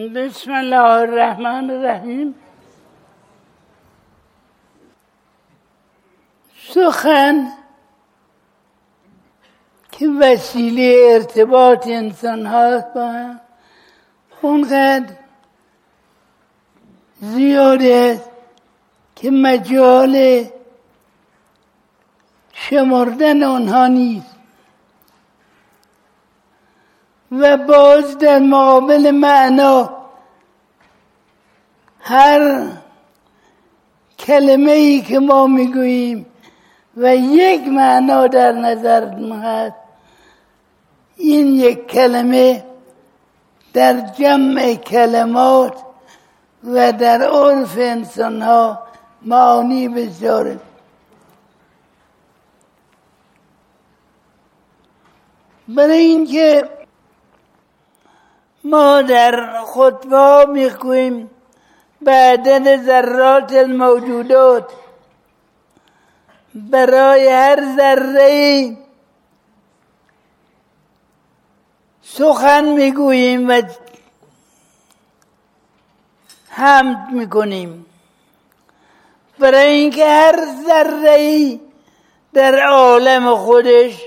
بسم الله الرحمن الرحیم. سخن که وسیله ارتباط انسان هاست با هم اونقدر زیاده است که مجال شمردن آنها نیست و باز در مقابل معنا هر کلمه ای که ما میگوییم و یک معنا در نظر هست، این یک کلمه در جمع کلمات و در عرف انسان ها معانی بسیاره. برای اینکه ما در خطبه میخویم به عدد ذرات الموجودات، برای هر ذره سخن میگوییم و حمد میکنیم، برای اینکه هر ذره در عالم خودش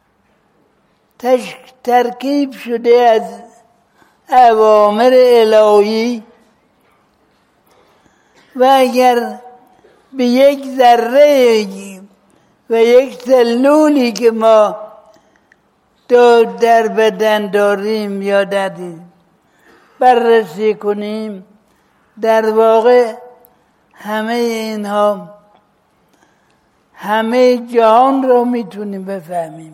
ترکیب شده از اوامر الهی و اگر به یک ذره و یک سلولی که ما در بدن داریم یا دادیم بررسی کنیم، در واقع همه اینها همه جهان رو میتونیم بفهمیم.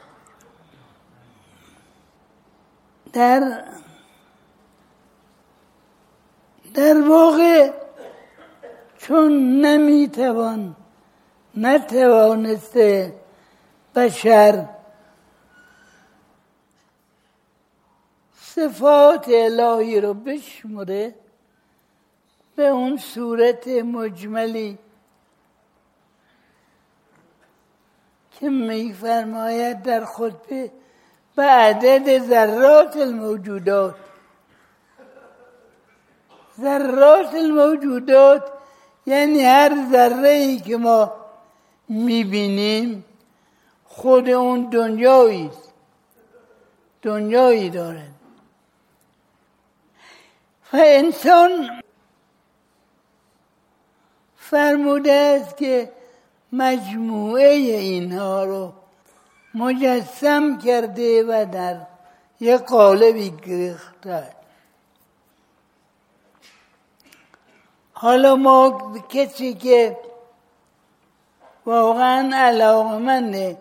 در واقع چون نتوانسته بشر صفات الهی رو بشمره به اون صورت مجملی که میفرماید در خطبه به عدد ذرات الموجودات. ذرات الموجودات یعنی هر ذره‌ای که ما میبینیم خود اون دنیایی دارد و انسان فرموده است که مجموعه اینها رو مجسم کرده و در یک قالبی گرفته. حالا ما کسی که واقعا علاقمنده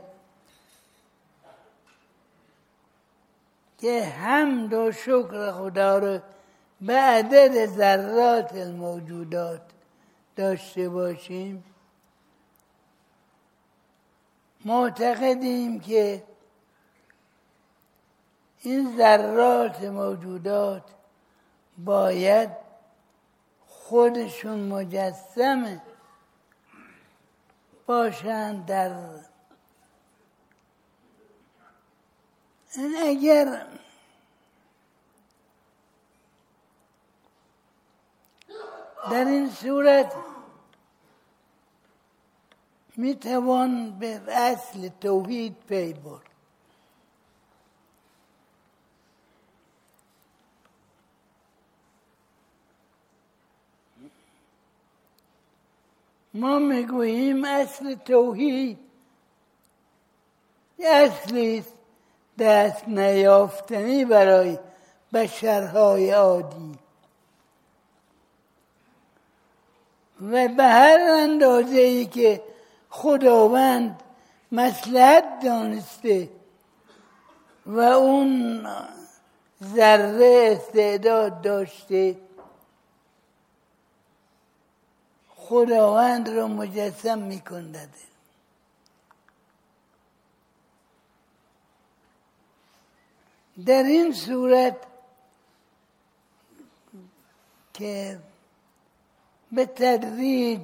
که حمد و شکر خدا رو به عدد ذرات الموجودات داشته باشیم، معتقدیم که این ذرات موجودات باید خودشون مجسم باشند در اگر در این صورت میتوان به اصل توحید پی برد. ما میگوییم اصل توحید اصلی است دست نیافتنی برای بشرهای عادی و به هر اندازه‌ای که خداوند مصلحت دانسته و اون ذره استعداد داشته، خداوند رو مجسم می‌کند. در این صورت که به تدریج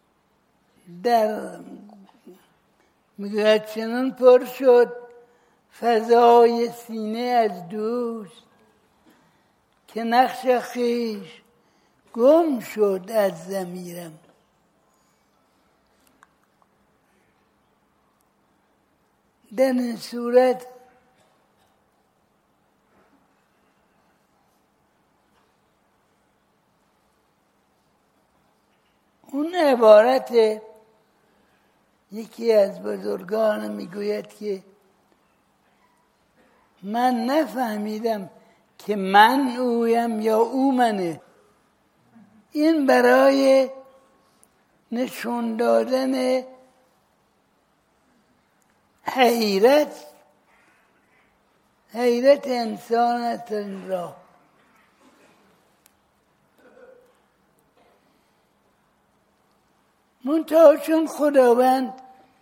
در میگوید چنان پر شد فضای سینه از دوست که نقش خویش گم شد از ضمیرم. در این صورت اون عبارت یکی از بزرگان میگوید که من نفهمیدم که من اویم یا او منه. این برای نشون دادن حیرت انسان است این راه. منتها چون خداوند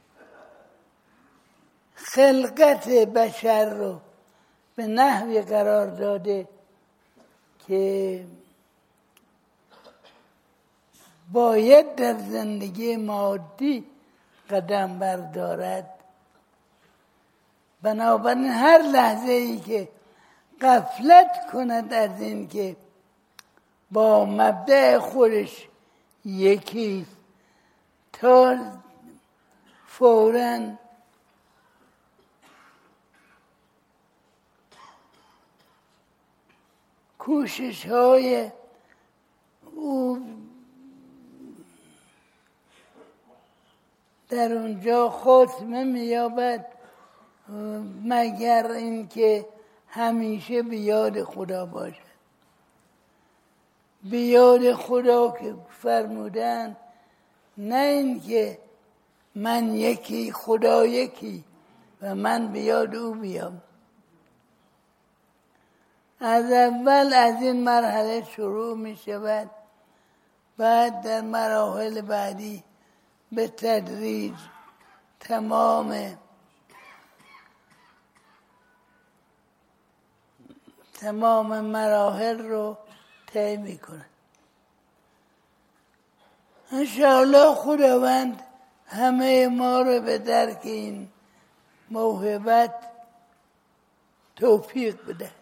خلقت بشر رو به نحوی قرار داده که باید در زندگی مادی قدم بردارد، بنابراین هر لحظه ای که غفلت کند از این که با مبدأ خودش یکی تا فوراً کوشش های او در اونجا خاتمه می‌یابد، مگر اینکه همیشه به یاد خدا باشد. به یاد خدا که فرمودن نه اینکه من یکی خدا یکی و من به یاد او بیام. از اول از این مرحله شروع می شود، بعد در مراحل بعدی به تدریج تمام مراحل رو طی می کند. انشاءالله خداوند همه ما رو به درک این موهبت توفیق بده.